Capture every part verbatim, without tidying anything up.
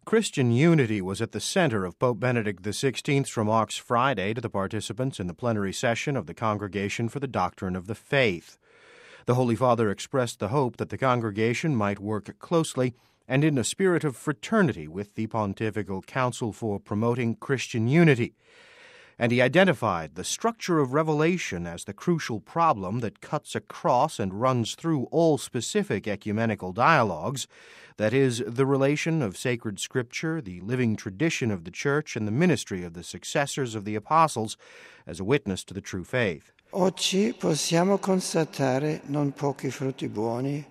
Christian unity was at the center of Pope Benedict the sixteenth's remarks Friday to the participants in the plenary session of the Congregation for the Doctrine of the Faith. The Holy Father expressed the hope that the congregation might work closely and in a spirit of fraternity with the Pontifical Council for Promoting Christian Unity. And he identified the structure of revelation as the crucial problem that cuts across and runs through all specific ecumenical dialogues, that is, the relation of sacred Scripture, the living tradition of the Church, and the ministry of the successors of the Apostles as a witness to the true faith. Oggi possiamo constatare non pochi frutti buoni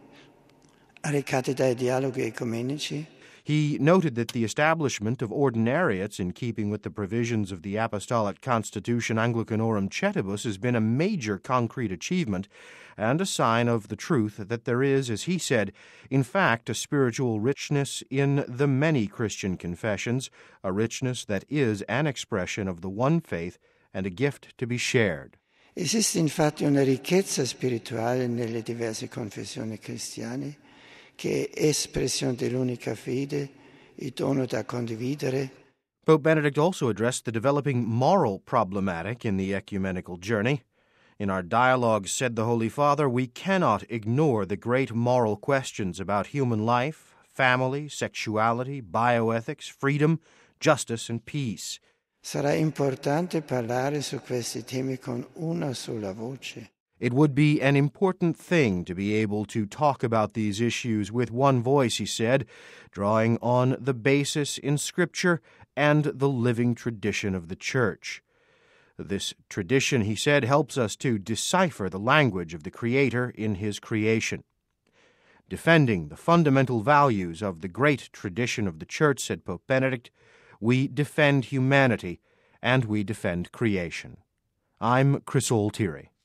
recati dai dialoghi ecumenici. He noted that the establishment of ordinariates in keeping with the provisions of the Apostolic Constitution Anglicanorum Cetibus has been a major concrete achievement and a sign of the truth that there is, as he said, in fact, a spiritual richness in the many Christian confessions, a richness that is an expression of the one faith and a gift to be shared. Esiste infatti una ricchezza spirituale nelle diverse confessioni cristiane che è espressione dell'unica fede, il dono da condividere. Pope Benedict also addressed the developing moral problematic in the ecumenical journey. In our dialogues, said the Holy Father, we cannot ignore the great moral questions about human life, family, sexuality, bioethics, freedom, justice, and peace. Sarà importante parlare su questi temi con una sola voce. It would be an important thing to be able to talk about these issues with one voice, he said, drawing on the basis in Scripture and the living tradition of the Church. This tradition, he said, helps us to decipher the language of the Creator in His creation. Defending the fundamental values of the great tradition of the Church, said Pope Benedict, we defend humanity and we defend creation. I'm Chris Altieri.